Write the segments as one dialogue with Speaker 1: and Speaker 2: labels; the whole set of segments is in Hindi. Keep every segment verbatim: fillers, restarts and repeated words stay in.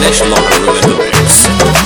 Speaker 1: Flash Locker Remix.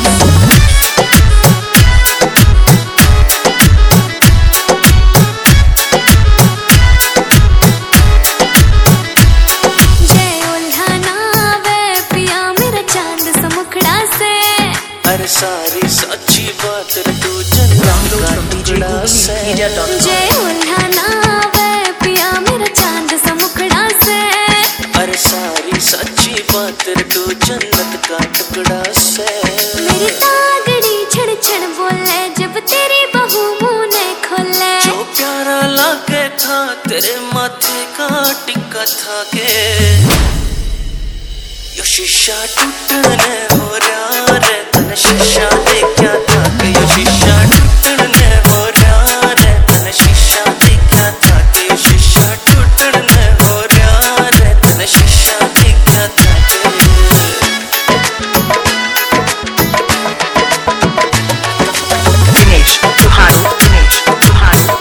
Speaker 2: अरे सारी सच्ची बात तू चंदा का टुकड़ा से
Speaker 3: जय उल्हाना वे पिया मेरा चांद सा मुखड़ा से।
Speaker 2: अरे सारी सच्ची बात तू जन्नत का टुकड़ा से।
Speaker 3: मेरी तागड़ी छड़ छड़ बोले जब तेरी बहू मुंह ने खोले।
Speaker 2: जो प्यारा लागे था तेरे माथे का टिक्का था के यो शीशा टूटने हो रहा रे तने शीशा देखा था के यो शीशा टूटने हो रहा रे तने शीशा देखा था के यो शीशा टूटने हो रहा रे तने शीशा देखा था के।
Speaker 4: दिनेश तुहारू दिनेश तुहारू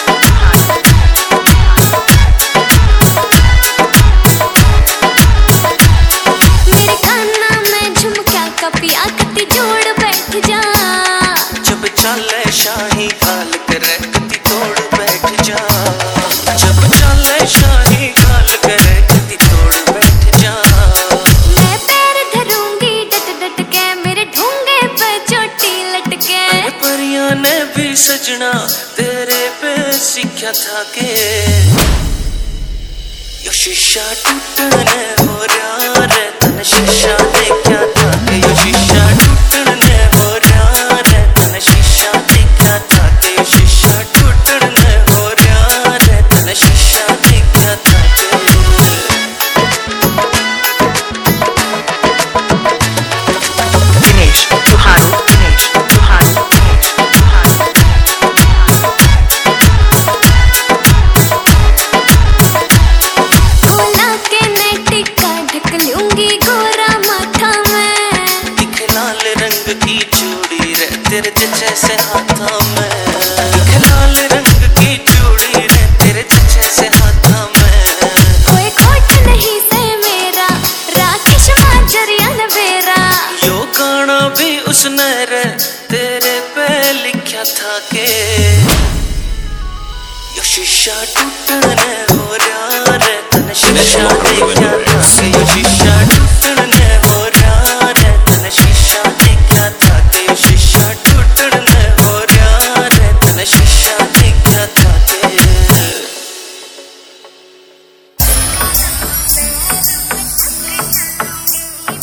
Speaker 3: मेरे कान्ना में झुमका का पिया कती जोड़ बैठ जा।
Speaker 2: जब चले शाही गाल करे कती तोड़ बैठ जा। जब चले शाही गाल करे कती तोड़ बैठ जा।
Speaker 3: मैं पैर धरूंगी डट डट के मेरे ढूंगे पे चोटी लटके।
Speaker 2: परियां ने भी सजना तेरे पे सीखा था के यो शीशा टूटने हो रहा रे तने शीशा देखा था के यो शीशा टूटने हो रहा रे तने शीशा देखा था के यो शीशा टूटने हो रहा रे तने शीशा देखा था के।
Speaker 4: दिनेश तुहारू दिनेश तुहारू
Speaker 3: खोला के मैं टिक्का ढक लूंगी गोरा माथा में।
Speaker 2: दिख लाल रंग की चूड़ी रे तेरे जैसे हाथों में। दिख लाल रंग की चूड़ी रे तेरे जैसे हाथों में।
Speaker 3: कोई खोट नहीं से मेरा राकेश माजरिया नवेरा।
Speaker 2: यो गाना भी उसने रे तेरे पे लिखा था के यो शीशा टूटने हो रहा रे तने शीशा देखा था के यो शीशा टूटने हो रहा रे तने शीशा देखा था के यो शीशा टूटने हो रहा रे तने शीशा देखा था के।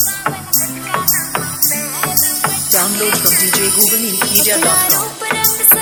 Speaker 4: Download from D J Google Media dot com.